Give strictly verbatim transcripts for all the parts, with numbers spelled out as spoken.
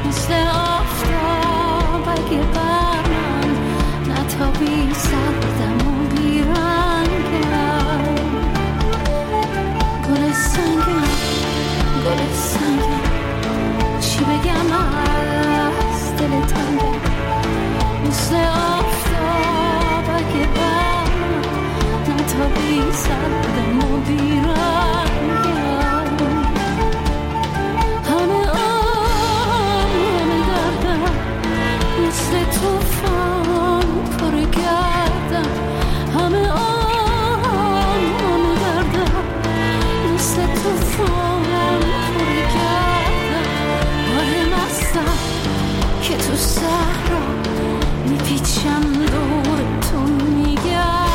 مثل آفتاب اگه بر من نتابی سردم و بیرنگم. گل سنگم گل سنگم چی بگم از دل تنگم. مثل آفتاب اگه بر من نتابی سردم و بیرنگم. همه آم همه دردم مثل توفان پر گردم. همه آم همه دردم مثل توفان پر گردم. راه مستم که تو صحرا میپیچم دور تو میگردم.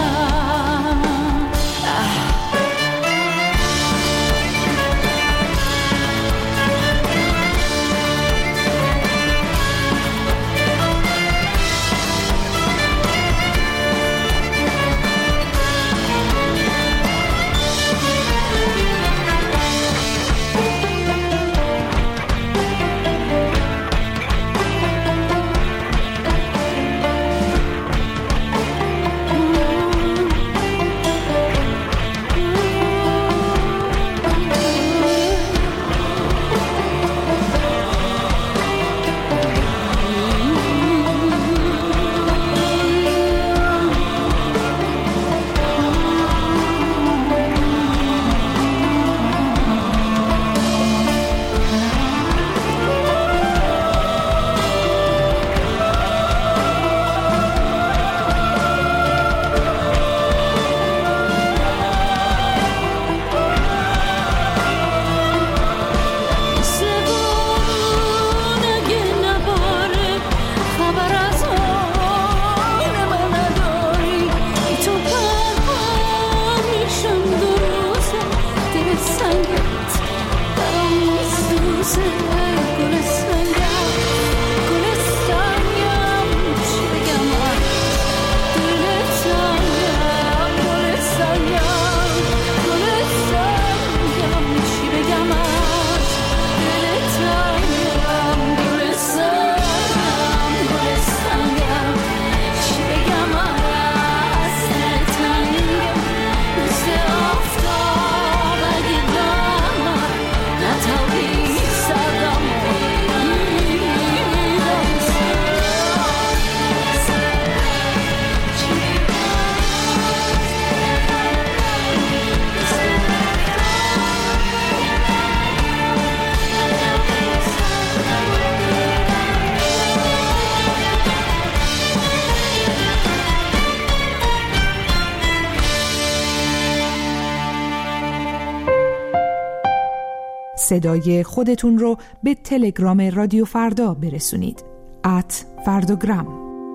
صدای خودتون رو به تلگرام رادیو فردا برسونید. ات فردوگرام.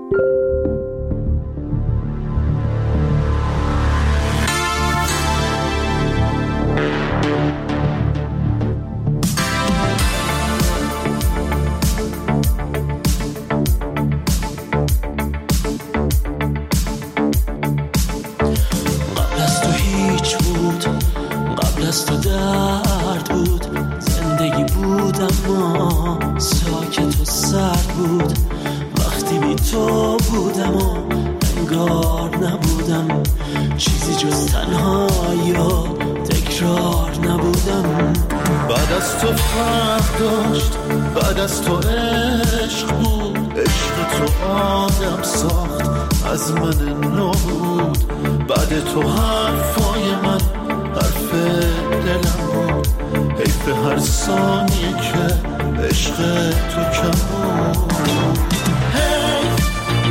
قبل از تو هیچ بود، قبل از تو درد بود، زندگی بود اما ساکت و سرد بود. وقتی بی تو بودم و انگار نبودم، چیزی جز تنهایی و تکرار نبودم. بعد از تو فرق داشت، بعد از تو عشق بود، عشق تو آدم ساخت از من نو بود. بعد تو حرفای من حرف دلم بود، حیف هر ثانیه که عشق تو کم بود. حیف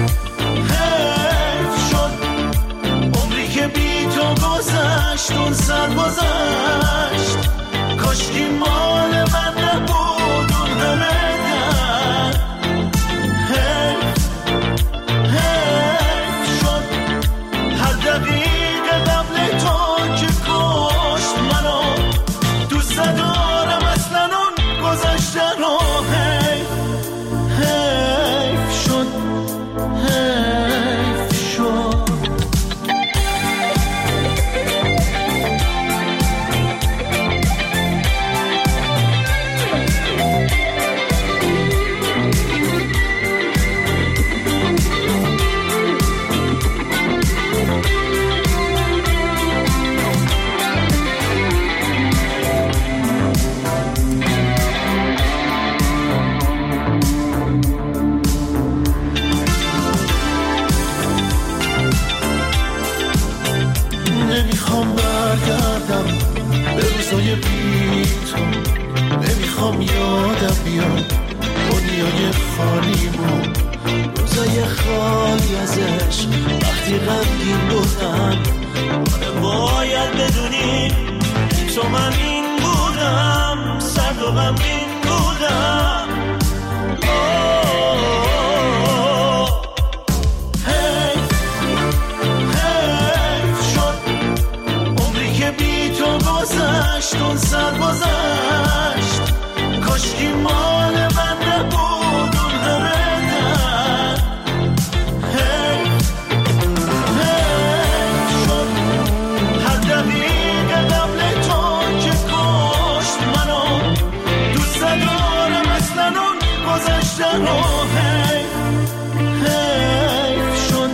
حیف شد عمری که بی تو گذشت، اون سر گذشت. کاشکی مال من نبود اون همه درد. حیف حیف شد هر دقیقه قبل تو که کشت منو. دوست ندارم اصلا اون گذشته رو. حیف حیف شد حیف شد. دنیا دنیای خالیمون، روزای خالی ازش وقتی غمگین بودم. آره باید بدونی تو من این بودم، سرد و غمگین بودم. حیف حیف شد عمری که بی تو گذشت، اون سر گذشت، کاشکی مال من نبود اون همه در. حیف حیف شد هر دقیقه قبل تو که کشت منو، دوست ندارم اصلا اون گذشتن رو. حیف حیف شد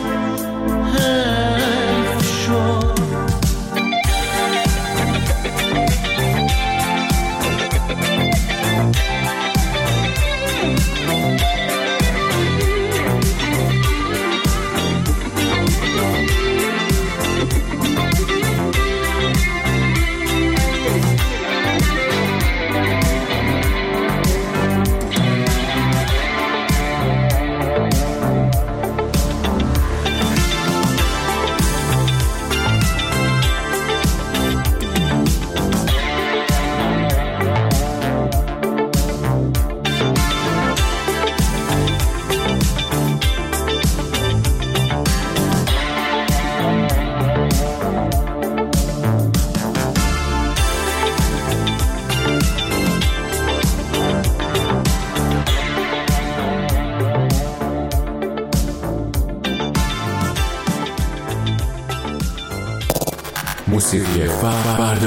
حیف شد. موسیقی فردا.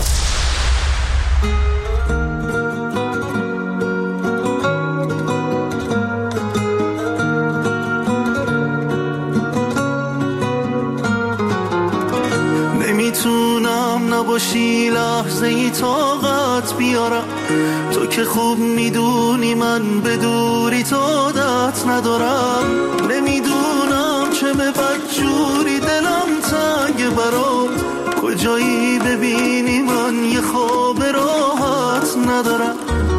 نمیتونم نباشی لحظه ای طاقت بیارم، تو که خوب میدونی من به دوری تو عادت ندارم. نمیدونم چه به بدجوری دلم تنگ برات، کجایی ببینی من یه خواب راحت ندارم.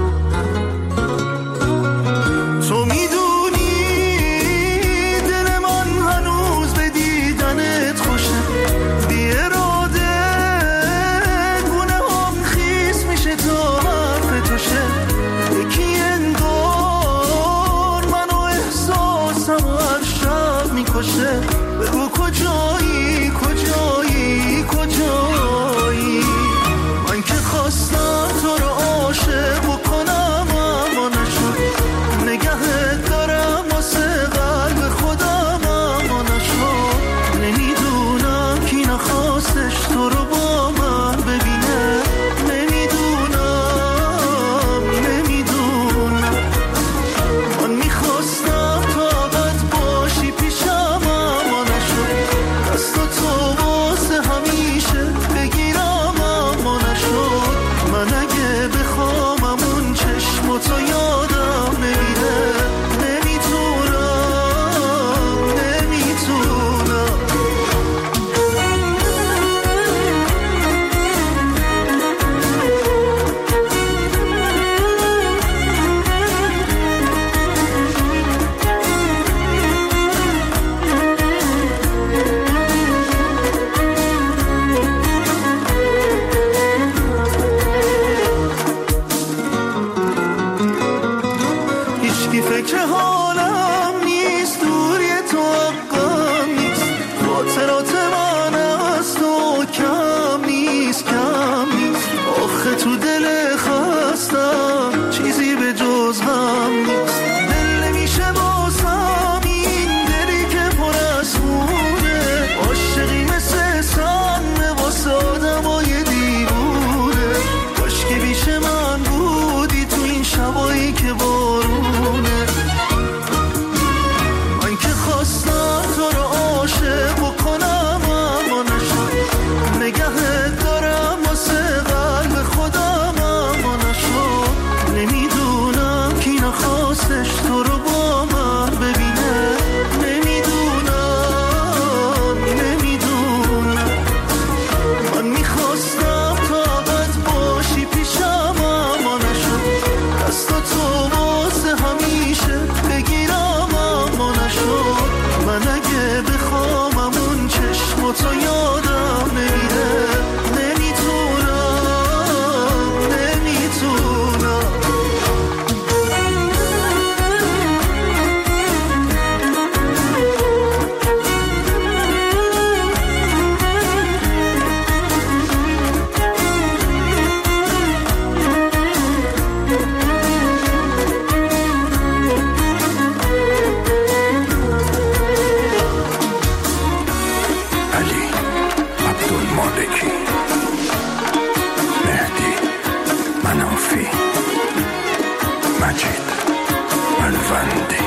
تو میدونی دل من هنوز به دیدنت خوشه، بی اراده گونه هم خیس میشه تا حرف تو شه. یکی انگار منو احساسم هر شب میکشه. بگو کجایی کجایی کجایی، من که خواستم تو رو عاشق بکنم اما نشد. نگهت دارم واسه قلب خودم اما نشد. نمیدونم کی نخواستش تو رو با من ببینه، نمیدونم نمیدونم. من میخواستم طاقت باشی پیشم اما نشد. دست تو واسه همیشه بگیرم اما نشد. من اگه بخوام اون چشم تو یادم نمیده، نمیتونم نمیتونم. هیچکی فکر حالم نیست، دوری تو حقم نیست. خاطرات من از تو کم نیست کم نیست. آخه تو دل خستم چیزی به جز غم نیست. دل نمیشه بازم این دلی که پر از خونه، عاشقی مثل سم واسه آدمای دیوونه. کاشکی بیش من بودی تو این شبایی که بارونه. من که خواستم تو رو عاشق بکنم اما نشد. نگهت دارم واسه قلب خودم اما نشد. نمیدونم کی نخواستش تو رو با من ببینه، نمیدونم نمیدونم. من میخواستم طاقت باشی پیشم اما نشد. دست تو مجید الوندی.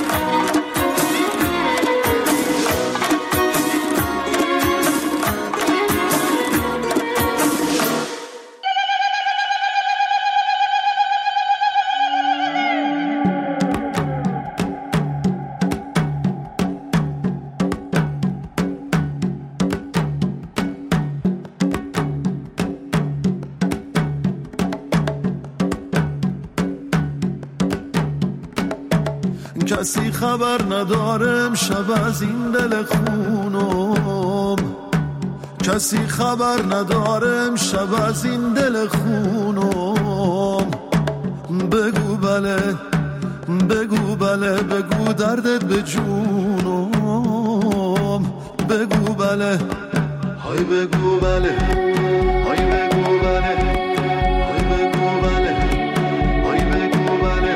کسی خبر ندارم شب از این دل خونم، کسی خبر ندارم شب از این دل خونم. بگو بله بگو بله بگو دردت به جونم. بگو بله های بگو بله های بگو بله های بگو بله های بگو بله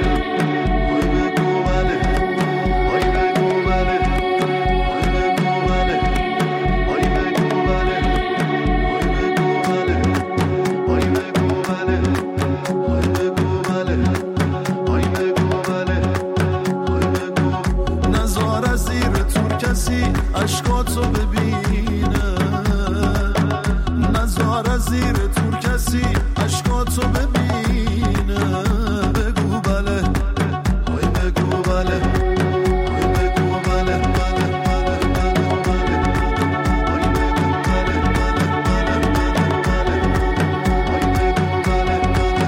عشقاتو ببینه، نزار از زیر تور کسی عشقاتو ببینه. بگو بله های بگو بله های بگو بله بله بله بله بله های بگو بله بله بله بله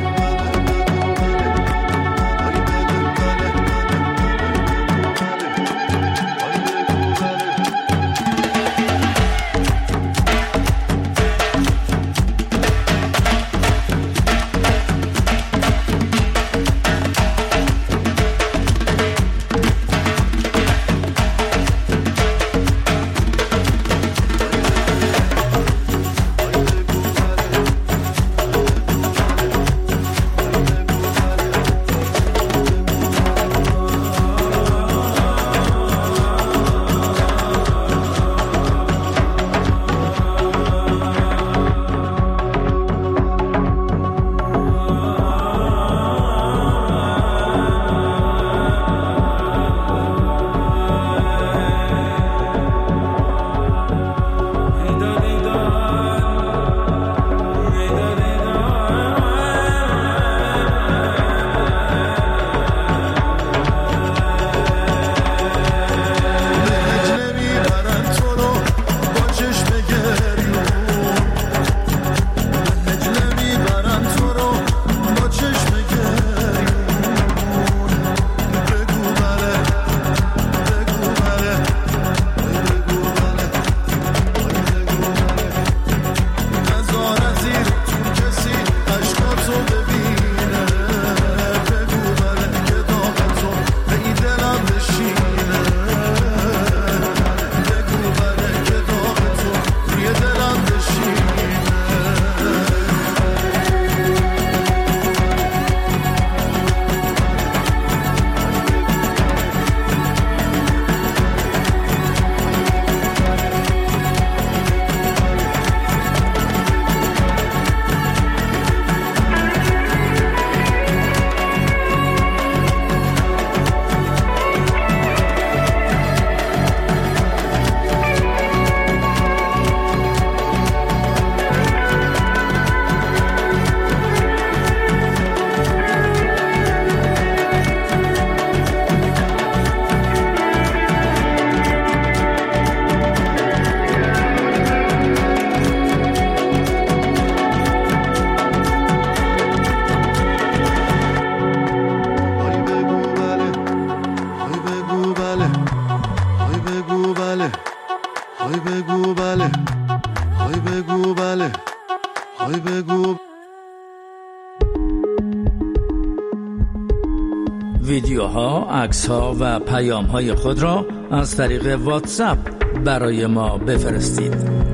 ویدیوها، عکس‌ها و پیام‌های خود را از طریق واتساپ برای ما بفرستید.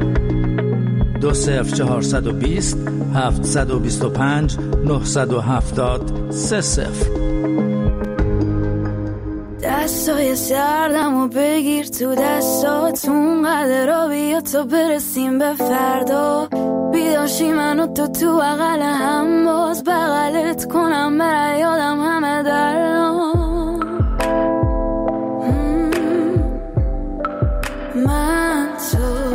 دو صفر چهارصد و بیست هفتصد و بیست و پنج نهصد و هفتاد سه صفر. دستای سردمو بگیر تو دستاتون، قدر را بیا تا برسیم به فردا. بیداشی منو تو تو بغل هم باز بغلت کنم برای یادم همه دردام من تو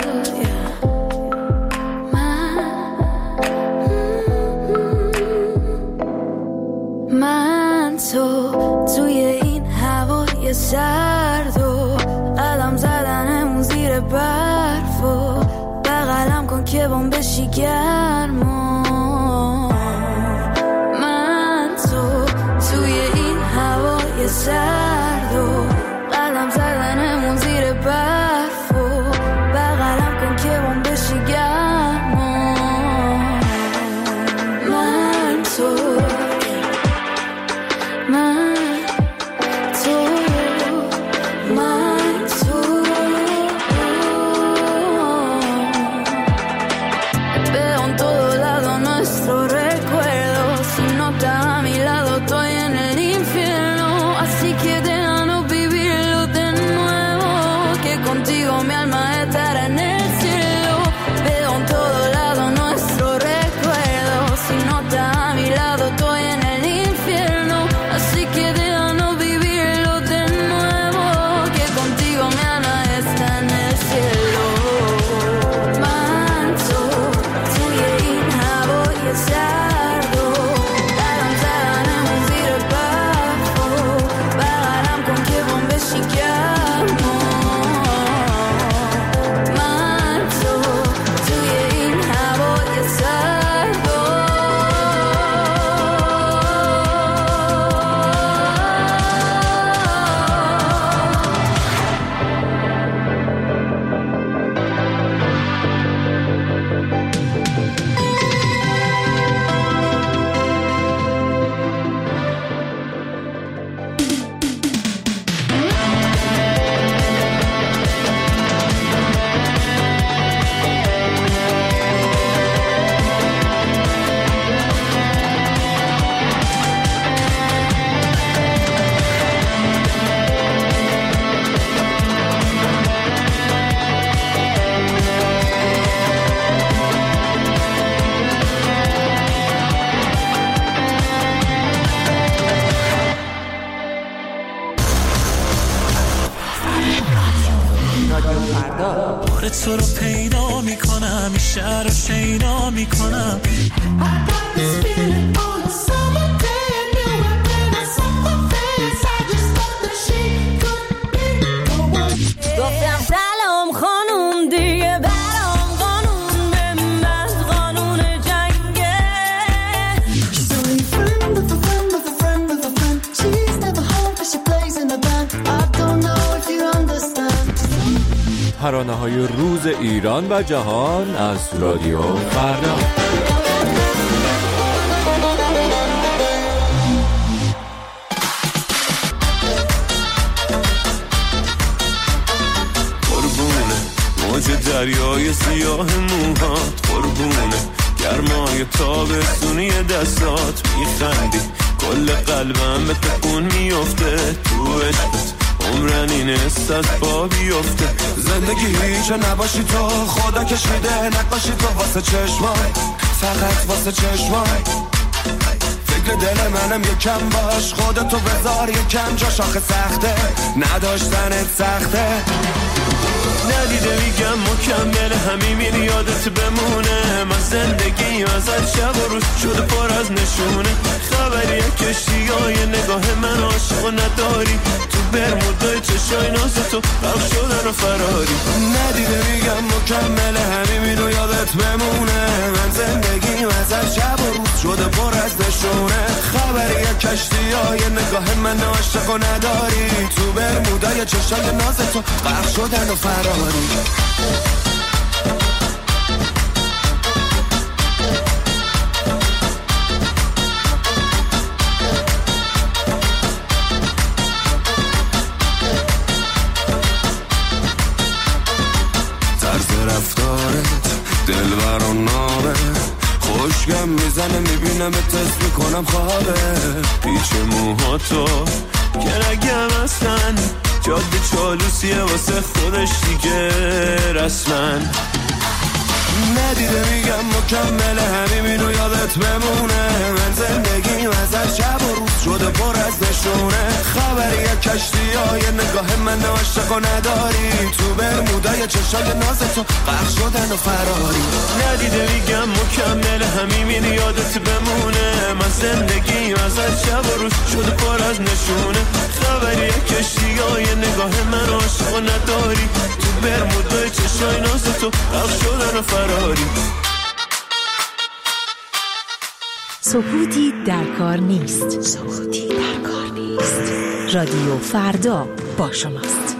من تو توی این هوای سرد و قدم زدنمون زیر برف و بغلم کن که بام بشی گرما من تو توی این هوای سرد و قدم زدنمون زیر برف و بغلم کن که بام بشی گرما من تو من تو من تو veo en todo lado nuestro recuerdo si no estás a mi lado estoy en el infierno así que déjanos vivirlo de nuevo que contigo mi alma estará en el cielo veo en todo lado nuestro recuerdo si no estás a mi lado estoy en el infierno así que déjanos vivirlo de nuevo que contigo mi alma está en el cielo من تو توی این هوای سرد و قدم زدنمون زیر برف و بغلم کن که بام بشی گرما من تو توی این هوای سرد و بار تو رو پیدا میکنم این شهر رو شیدا میکنم گفتم سلام خانوم دیگه برام قانون به من قانون جنگه She's only a friend of a friend of a friend of a friend. She's never home but she plays in a band. I don't know if you understand. ترانه‌های روز ایران و جهان از رادیو فردا. قربونه موج دریای سیاه موهات قربونه گرمای تابستونی دستات میخندی کل قلبم به تکون میفته تو عشقت عمرن این است از پا بیفته زندگی هیچ نباشی تو خدا کشیده نقاشی تو واسه چشمای فقط واسه چشمای فکر دل منم یکم باش خودتو بذار یکم جا شاخه سخته نداشتنت سخته ندیده میگم مکمل همین میری یادت بمونه من زندگی ازت شب و روز شده پر از نشونه خبری کشتی های نگاه من عاشق و نداری تو برمودای چشای ناز تو غرق شدن و فراری ندیده میگم مکمل همین میری یادت بمونه من زندگی ازت شب و روز شده پر از نشونه خبری کشتی های نگاه من عاشق و نداری تو برمودای چشای ناز تو غرق شدن و فراری طرز رفتارت دلبر و نابه خوشگم میزنه میبینم تست میکنم خوابه پیچ موهاتو که نگم هستن جاده چالوسیه واسه خودش دیگه رسمن ندیده میگم مکمل همین یادت بمونه. من زندگیم ازش شب و روز شده پر از نشونه. خبری کشتی های نگاه من عاشق و نداری. تو برمودای چشای ناز تو غرق شدن و فراری. ندیده میگم مکمل همین یادت بمونه. من زندگیم ازش شب و روز شده پر از نشونه. خبری کشتی های نگاه من عاشق و نداری. تو برمودای چشای ناز تو غرق شدن و فراری. سکوتی در کار نیست. سکوتی در کار نیست. رادیو فردا با شماست.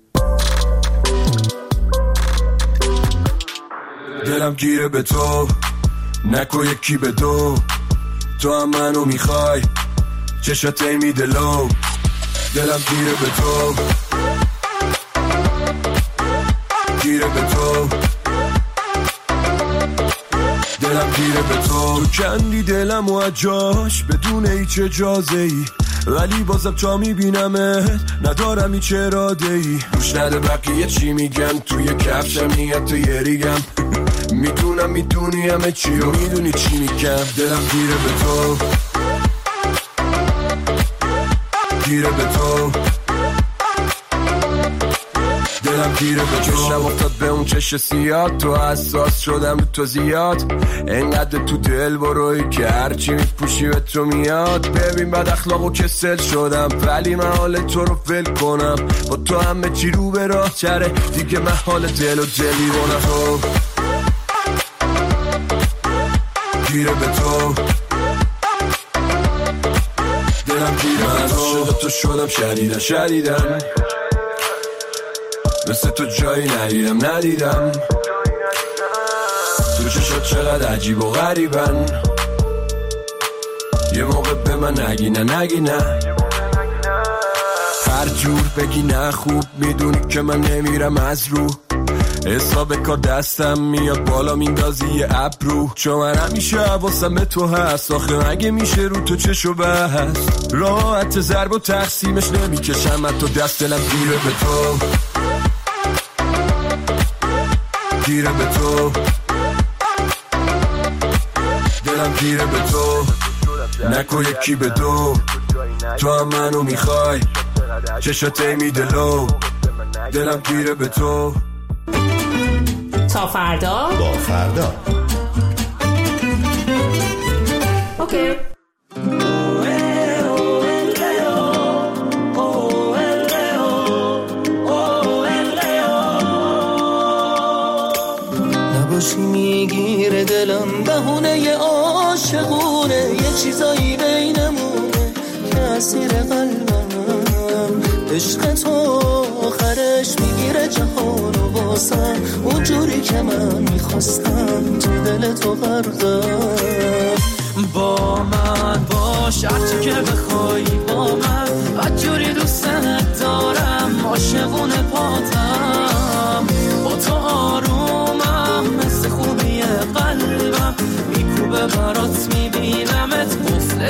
دلم گیره به تو، نکو یکی به دو. تو هم منو میخوای، چشات میده لو. دلم گیره به تو، گیره به تو. دلم گیره به تو. تو کندی دلم و اجاش بدون هیچ اجازه ای. ولی بازم تا میبینمت ندارم هیچ اراده ای. روش نده بقیه چی میگن، توی کفشم نیت تو یه ریگم. میدونم میدونی همه چی و میدونی چی میگم. دلم گیره به تو، گیره به تو. دلم گیره به تو. چشم افتاد به اون چش سیاد، تو حساس شدم به تو زیاد. انقدر تو دل بروی که هرچی میپوشی به تو میاد. ببین بد اخلاق و کسل شدم، ولی من حال تو رو ول کنم. با تو همه چی رو به راه چره، دیگه من حال دل و دلی بونم. تو گیره به تو، دلم گیره به تو. شده تو شدم شدیدن شدیدن، مثل تو جایی ندیدم ندیدم. تو چشات چقدر عجیب و غریبن. یه موقع به من نگی نه نگی نه. هر جور بگی نه خوب میدونی که من نمیرم از رو. حساب کار دستم میاد بالا میندازی یه ابرو. چون من همیشه حواسم به تو هست. آخه مگه میشه رو تو چشو بست. راحت ضرب و تقسیمش نمیکشم حتی دست. دلم گیره به تو، گیره به تو. دلم گیره به تو، نکو یکی به دو. تو هم منو میخوای، چشات میده لو. دلم گیره به تو. تا فردا با فردا. اوکی. نباشی میگیره دلم بهونه ی عاشقونه. یه چیزایی بینمونه که اسیر قلبم. عشق تو آخرش میگیره جهان و واسم. اونجوری که من میخواستم تو دل تو غرقم. با من باش هرچی که بخوای با من. بدجوری دوستت دارم عاشقونه پاتم. با تو آرومم مثل خوبی قلبم. میکوبه برات میبینمت قفل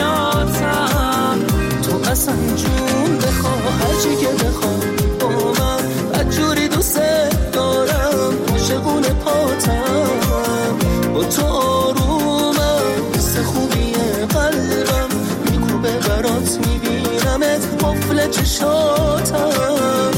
چشاتم. تو اصلا جون بخواه هرچی که بخوای با من. بدجوری دوستت دارم عاشقونه پاتم. با تو آرومم مثل خوبی قلبم. میکوبه برات میبینمت قفل چشاتم.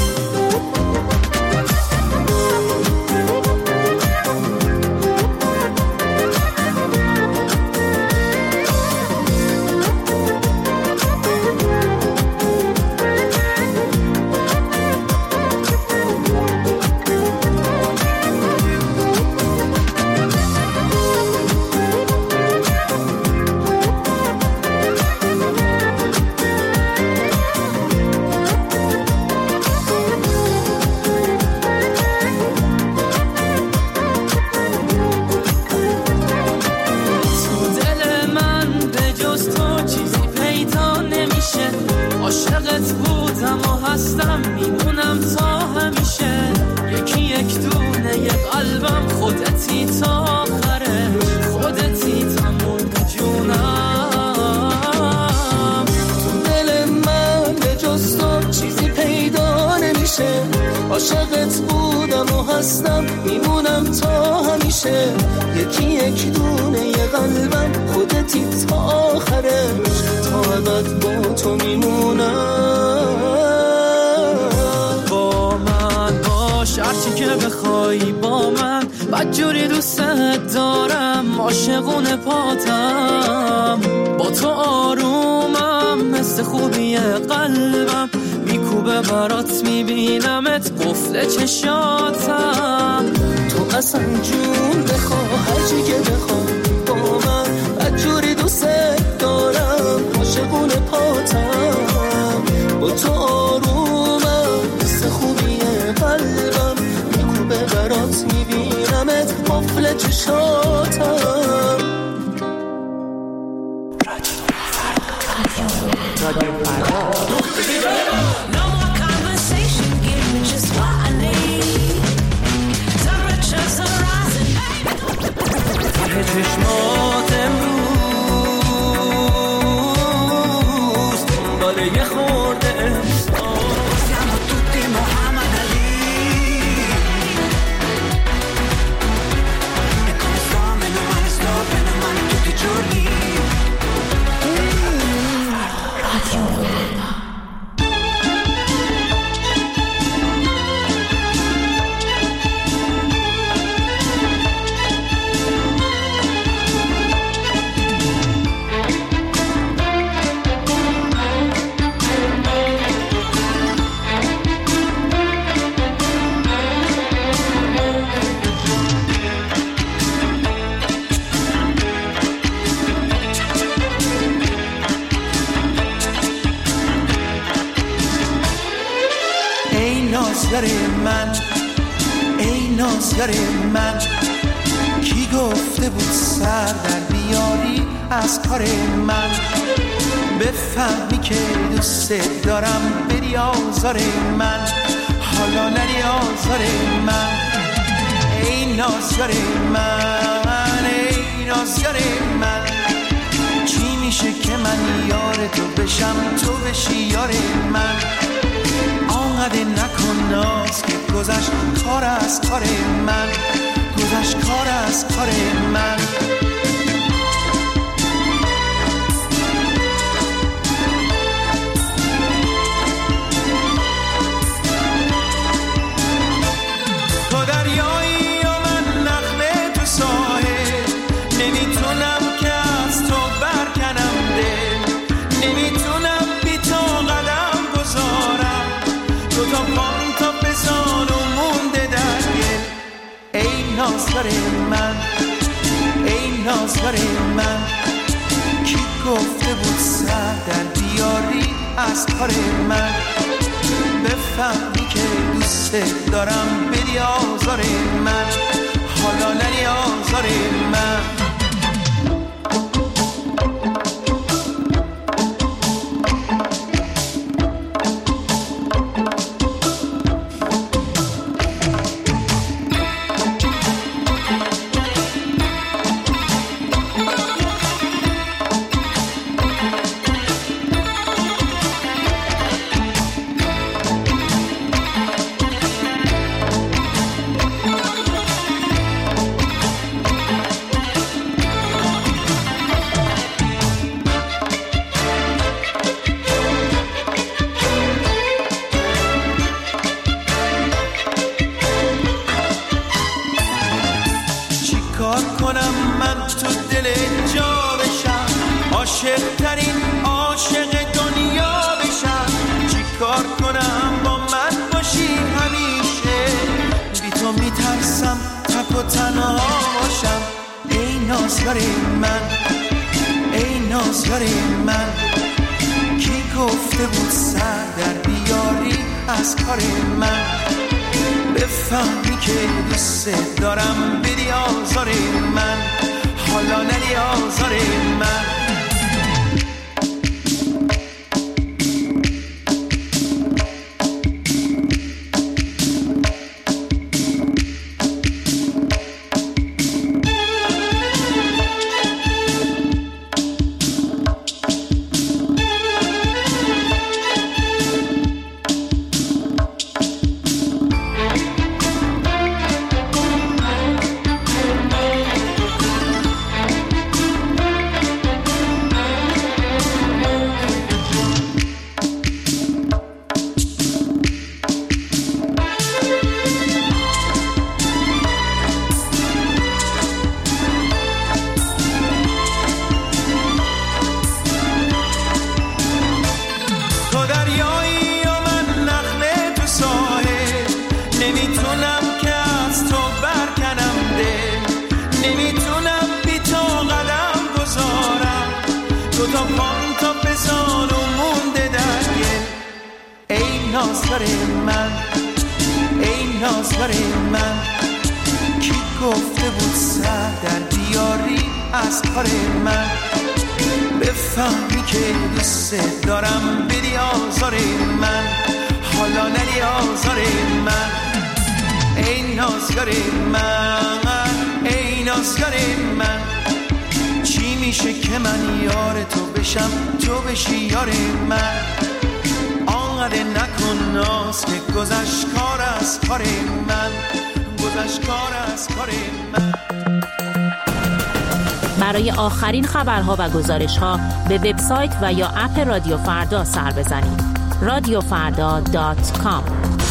عاشقت بودم و هستم میمونم تا همیشه. باشه، یکی یک دونه یه قلبم خودتی تا آخرش، تا ابد با تو میمونم. با من باش هرچی که بخوای با من، بدجوری دوست دارم، عاشقونه پاتم، با تو آرومم، مثل خوبی قلبم میکوبه برات، میبینمت قفل چشاتم. تو اصلا جون بخوا هرچی که بخوای با من، بدجوری دوست دارم، عاشقونه پاتم، با تو آرومم، مثل خوبی قلبم میکوبه برات، میبینمت قفل چشاتم. No more conversation, give me just what I need. Temperatures are rising. ته چشمات امروز دنبال یه خورده احساس. Siamo tutti Muhammad Ali. E come sto, meno male sto, bene o male tutti i giorni. نازگر من، ای نازگر من، کی گفته بود سر در بیاری از کار من؟ بفهمی که دوست دارم بری آزار من، حالا نری آزار من. ای نازگر من، ای نازگر من، چی میشه که من یار تو بشم تو بشی یار من؟ آنقدر نکن ناز که گذشت کار از کار من، گذشت کار از کار من. تو دریایی و من نقله تو ساحل، نمیتونم که از تو برکنم دل، نمیتونم بی تو قدم گذارم، تو تا پام تا بزان و مونده در گل. ای نازگر من، ای نازگر من، کی گفته بود سر در بیاری از کار من؟ بفهمی که دوست دارم بدی آزار من، حالا نری آزار من. بفهمی که دوست دارم بری آزار من، حالا نری آزار من. تا پان تا بزان و مونده در گل. ای نازدار من، ای نازدار من، کی گفته بود سر در بیاری از کار من؟ بفهمی که دوست دارم بدی آزار من، حالا ندی آزار من. ای نازدار من، ای نازدار من، چی میشه که من یار تو بشم تو بشی یار من؟ آنقدر نکن ناز که گذشت کار از کار من، گذشت کار از کار من. برای آخرین خبرها و گزارش‌ها به وبسایت و یا اپ رادیو فردا سر بزنید. رادیو فردا دات کام.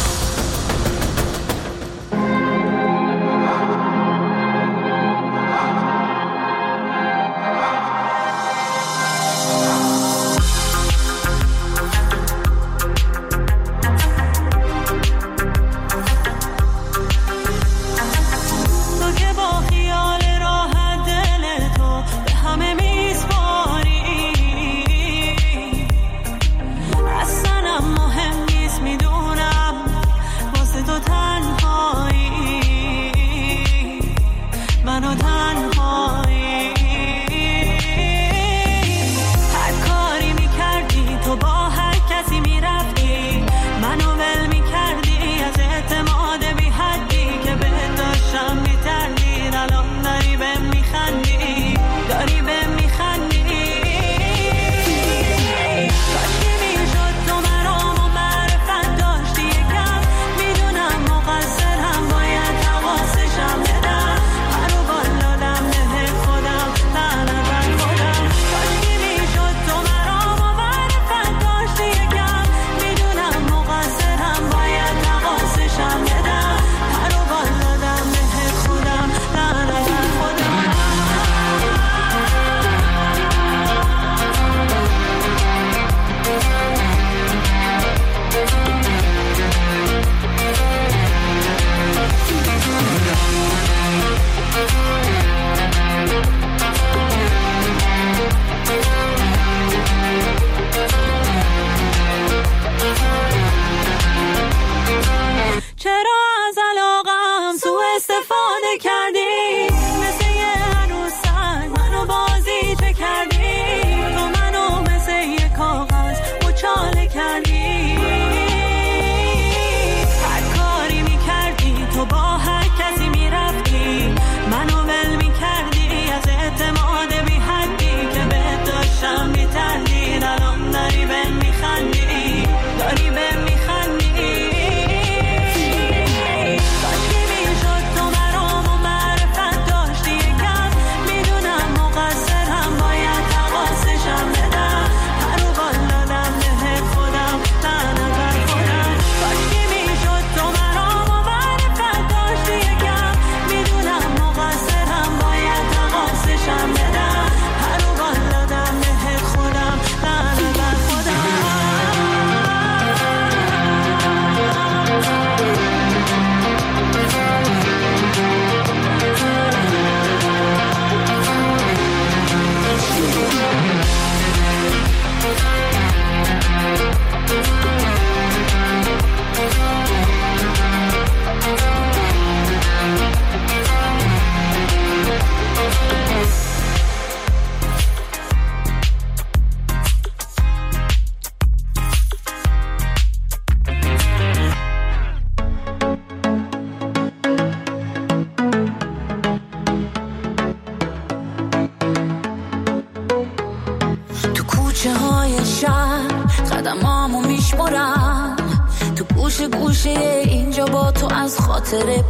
خاطره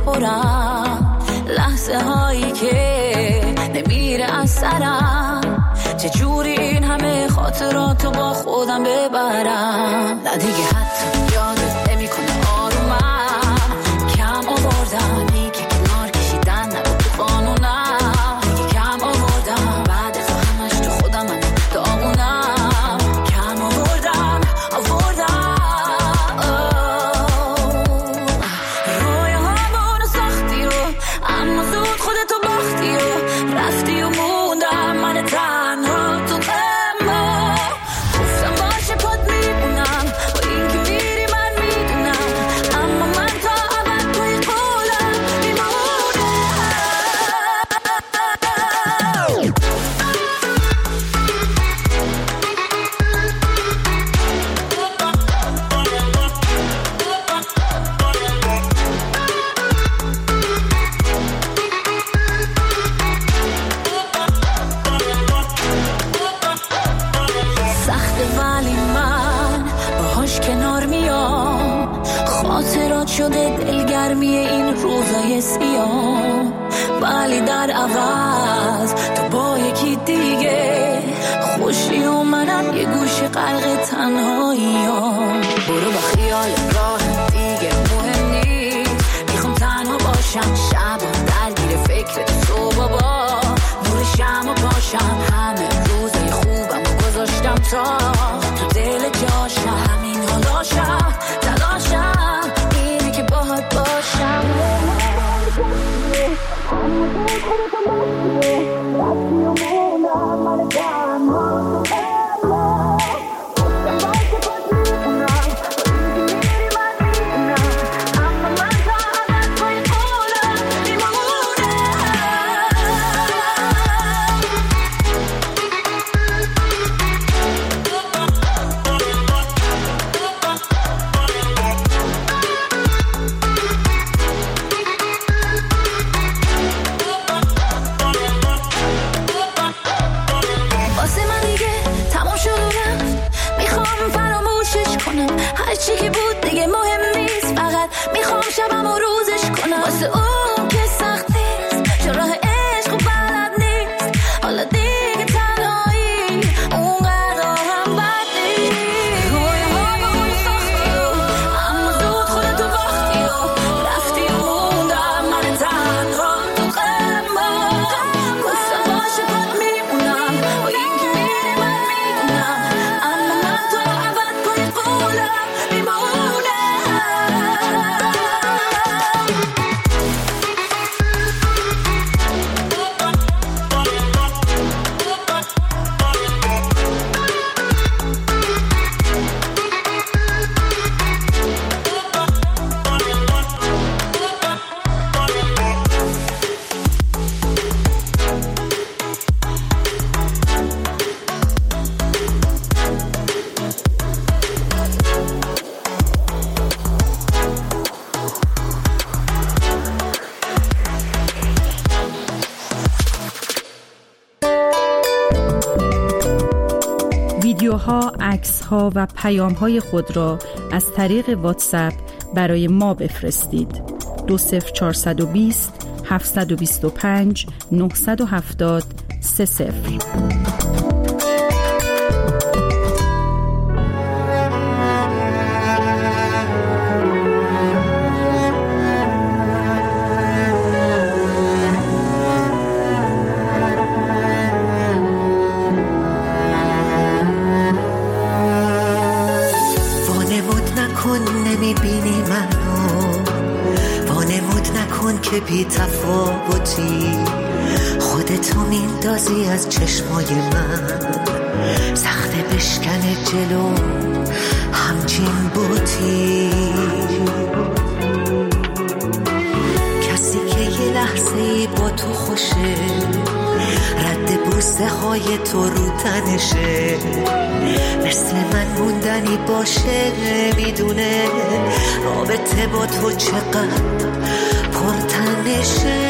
پرم لحظه هایی که نمیره از سرم، چجوری این همه خاطراتو با خودم ببرم. نه دیگه حتی یادت نمی کنه آرومم، کم آوردم دیگه کنار کشیدن نبود تو قانونم، دیگه کم آوردم بعد از همش تو خودم من داغونم، کم آوردم آوردم اما زود خودتو باختی و رفتی و موندم من تنها تو غم. شده دلگرمی این روزای سیاه، ولی در عوض تو با یکی دیگه خوشی و منم یه گوشه غرق تنهاییام. برو با خیال راه دیگه مهم نیست، میخوام تنها باشم شب درگیر فکر تو بابا، نور شمع پاشم همه روزای خوبم و گذاشتم تا تو دل جاشم، همین حالاشم تلاشم اینه که باهات باشم. هرچی که بود دیگه مهم نیست، فقط میخوام شبم و روزش کنم واسه اون که سخت نیست، چون راه عشق و بلد نیست، حالا دیگه تنهایی اونقدر هم بد نیست. روی ما با اون ساختی و اما زود خودتو باختی و رفتی و موندم من تنها تو غمم، واسه باشه باد میمونم و این که میره من میدونم، اما من تو رو عوض کنی قولم ویدیوها، عکس‌ها و پیام‌های خود را از طریق واتساپ برای ما بفرستید. دو صفر چهارصد و بیست هفتصد و بیست و پنج نهصد و هفتاد سه صفر. نمیبینی منو، وانمود نکن که بی تفاوتی، خودتو میندازی از چشمای من، سخته بشکنه جلو همچین بوتی، کسی که یه لحظه ای با تو خوشه، رد بوسه های تو رو تنشه، مثل من موندنی باشه، میدونه رابطه با تو چقدر پرتنشه.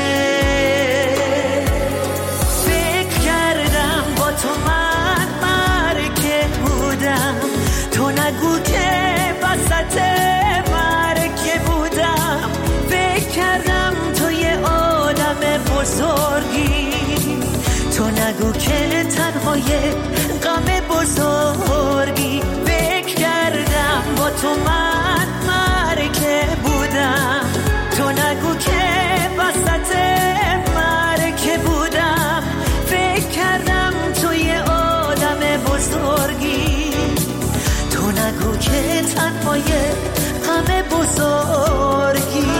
فکر کردم با تو من مرکه بودم، تو نگو که وسط مرکه بودم، فکر کردم تو یه آدم بزرگی، تو نگو که تنهای غم بزرگی، فکر کردم با تو من مرکه بودم، تو نگو که وسط مرکه بودم، فکر کردم تو یه آدم بزرگی، تو نگو که تنهای غم بزرگی.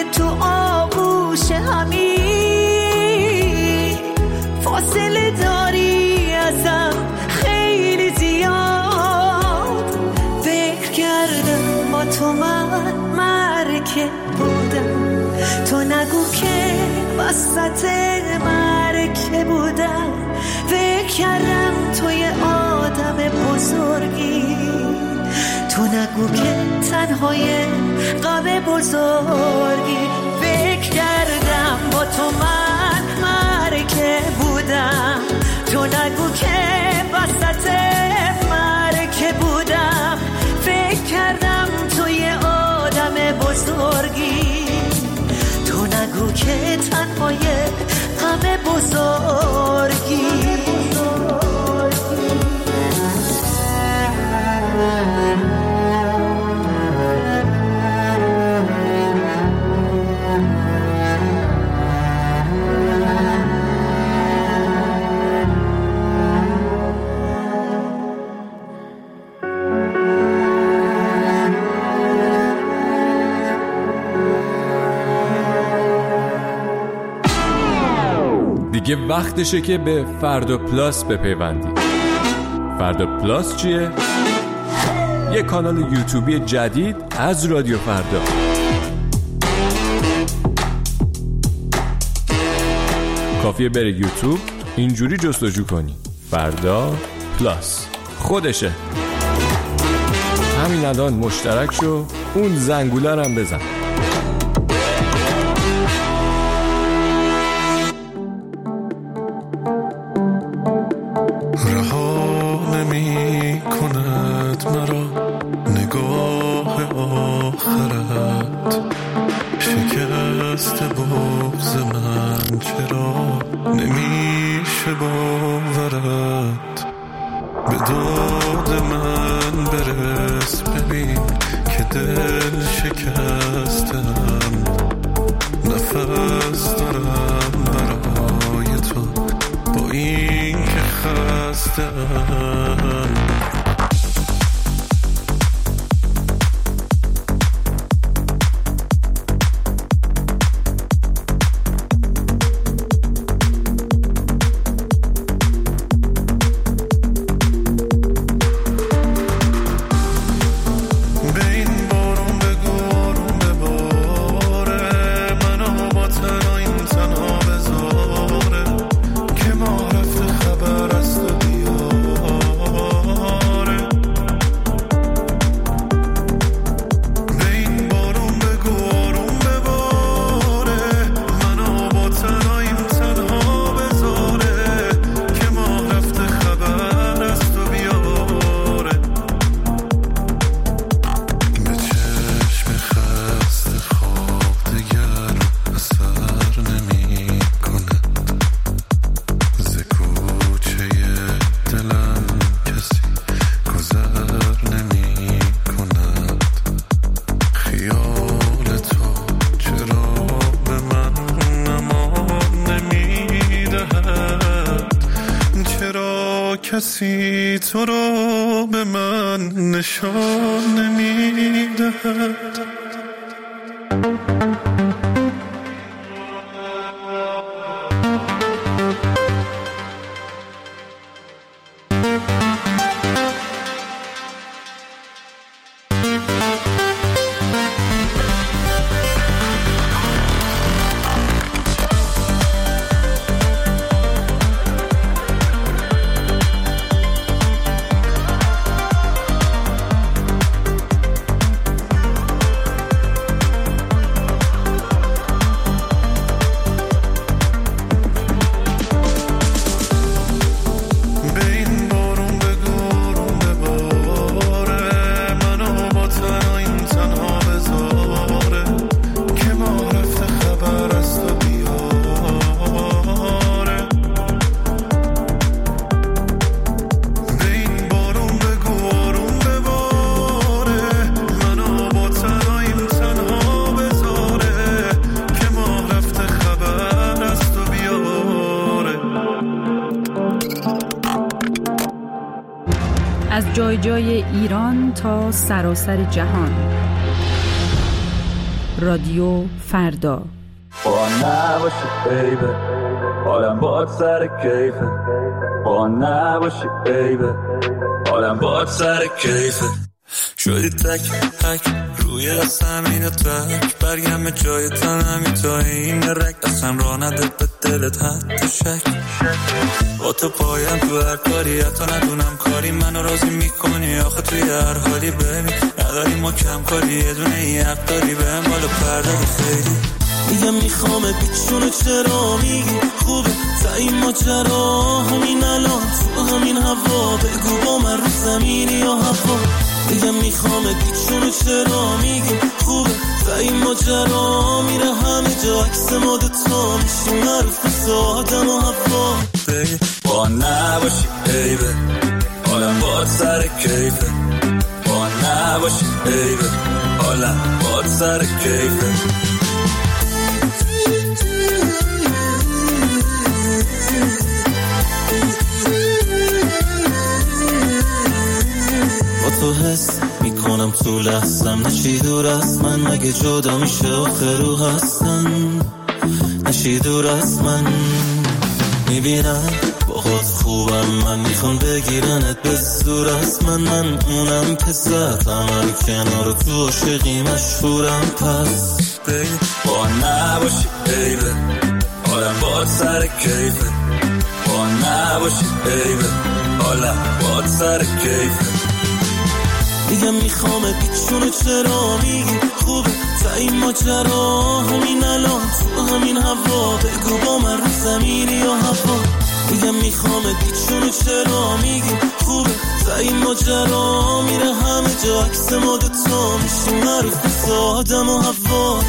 تو آغوش همین فاصله داری ازم خیلی زیاد. فکر کردم با تو من مرکه بودم، تو نگو که وسط مرکه بودم. فکر کردم تو یه آدم بزرگی، تو نگو که تنهای غم بزرگی. فکر کردم با تو من مرکه بودم، تو نگو که وسط مرکه بودم. فکر کردم تو یه آدم بزرگی، تو نگو که تنهای غم بزرگی. دیگه وقتشه که به فردا پلاس بپیوندید. فردا پلاس چیه؟ یه کانال یوتیوبی جدید از رادیو فردا. کافیه بره یوتیوب، اینجوری جستجو کنی فردا پلاس، خودشه. همین الان مشترک شو، اون زنگوله هم بزن. کسی تو رو به من نشان نمیدهد. از جای جای ایران تا سراسر جهان رادیو فردا. با نباشی بیبه حالم باد سر کیفه، با نباشی بیبه حالم باد سر کیفه. شدی تک تک روی زمین تک، برگم جای تنمی تا این رک، اصلا را نده به دلت حتی شک. با تو پایم تو هر کاری، حتی ندونم کاری منو راضی میکنی. آخه توی هر حالی ببین نداری ما کم کاری، یه دونه این حق داری بهم بالا پرداخی خیلی. میگم میخوامه بیچونو چرا میگی خوبه تا این ماجرا، همین الان تو همین هوا بگو با من رو زمینی یا هوا. میگم میخوامه بیچونو چرا میگی خوبه تا این ماجرا، میره همه جا عکس ماد تو میشی معروف مثل آدم و هوا. با نباشی عیبه حالم باد سر کیفه، با نباشی عیبه حالم باد سر کیفه. تو حس میکنم تو لحظم، نشی دور از من مگه جدا میشه آخه رو هستن، نشی دور از من. میبینم با خود خوبم من، میخوام بگیرنت به زور از من، من اونم که زدم رو کنار تو عاشقی مشهورم. پس با نباشی عیبه حالم باد سر کیفه، با نباشی عیبه حالم باد سر کیفه. میگم میخوامه بیچونو چرا میگی خوبه تا این ماجرا، همین الان تو همین هوا بگو با من رو زمینی یا هوا. میگم میخوامه بیچونو چرا میگی خوبه تا این ماجرا، میره همه جا عکس ماد تو میشی معروف مثل آدم و هوا.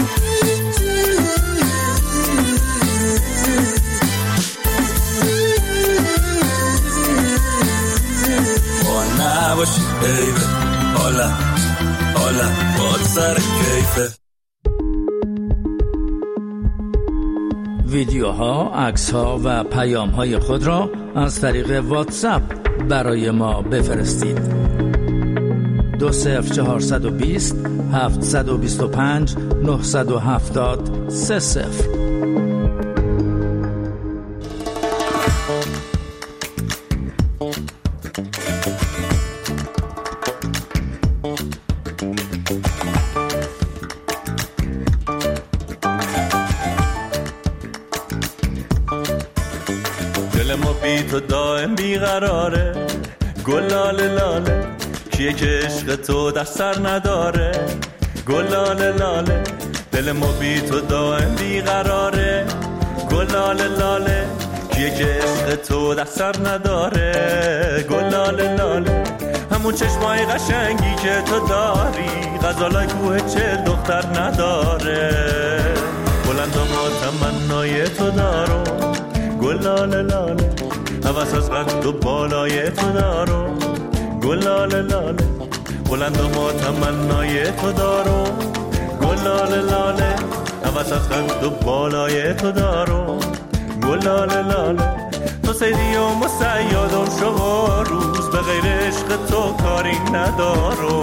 با نباشی بیبه حالا حالا باد سر کیفه. ویدیوها، عکس‌ها و پیام‌های خود را از طریق واتساپ برای ما بفرستید. دو صفر چهارصد و بیست هفتصد و بیست و پنج نهصد و هفتاد سه صفر. دل ما بی تو دائم بیقراره، گلاله لاله کیه که عشق تو در سر نداره. گلاله لاله دل ما بی تو دائم بیقراره، گلاله لاله کیه که عشق تو در سر نداره. گلاله لاله همون چشمای قشنگی که تو داری، غزالای کوه چه دختر نداره. بلند و ما تمنای تو دارو، گلاله لاله هوس از قد و بالای تو دارو. گلاله لاله بلند و ما تمنای تو دارو، گلاله لاله هوس از قد و بالای تو دارو. گلاله لاله تو سیدی و مسیادم شما روز، به غیر عشق تو کاری ندارو.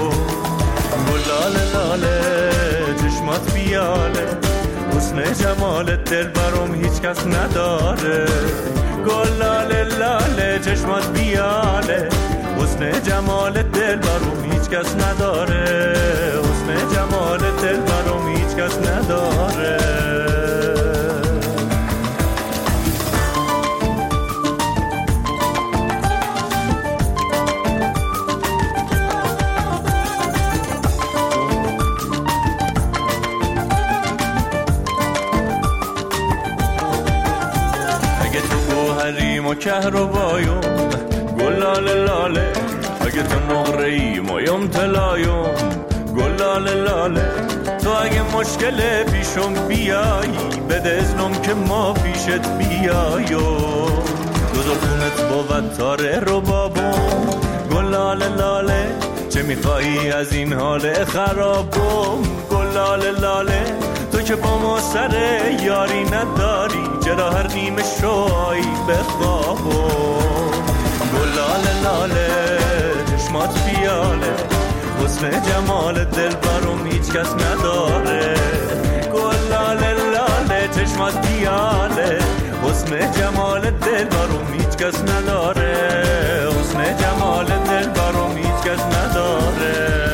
گلاله لاله چشمات بیاله، حسن جمالت دل برام هیچ کس نداره. گلاله لاله چشمات بیاله، حسن جمالت دل برام هیچ کس نداره. حسن جمالت دل برام هیچ کس نداره. و کهربایون گلاله لاله، اگه تو نقره‌ای مایم طلایون. گلاله لاله تو اگه مشکل پیشم بیایی، بده اذنم که ما پیشت بیاییم. دو دو خونت بود تاره رو بابم. گلاله لاله چه میخوایی از این حال خرابم. گلاله لاله تو که با ما سر یاری نداری، چرا هر نیمه شوی بخوابم. گلاله لاله چشمات بیاله، حسن جمال دل برام هیچ هیچ کس نداره. گل لاله لاله چشمات پیاله، حسن جمال دل برام هیچ کس نداره. حسن جمال دل برام هیچ کس نداره.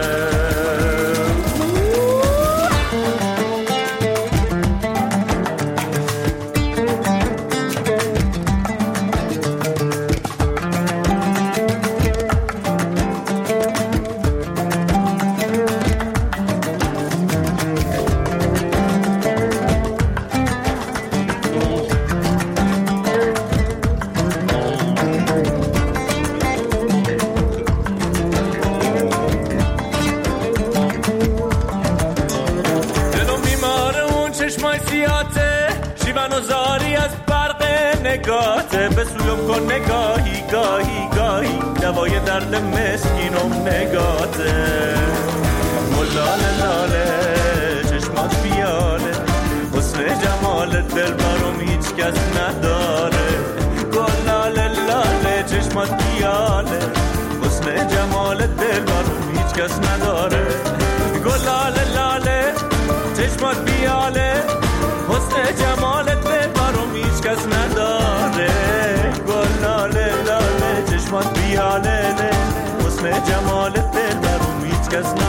نگاته به سویم کن نگاهی گاهی گاهی، دوای درد مسکینم نگاته. لاله لاله چشمات پیاله، حسن جمال دل برام هیچ کس نداره. گل لاله لاله چشمات پیاله، حسن جمال دل برام هیچ کس نداره. گل لاله لاله چشمات پیاله، حسن جمال دل برام هیچ کس نداره. گل لاله لاله چشمات پیاله، حسن جمال دل برام هیچ کس نداره.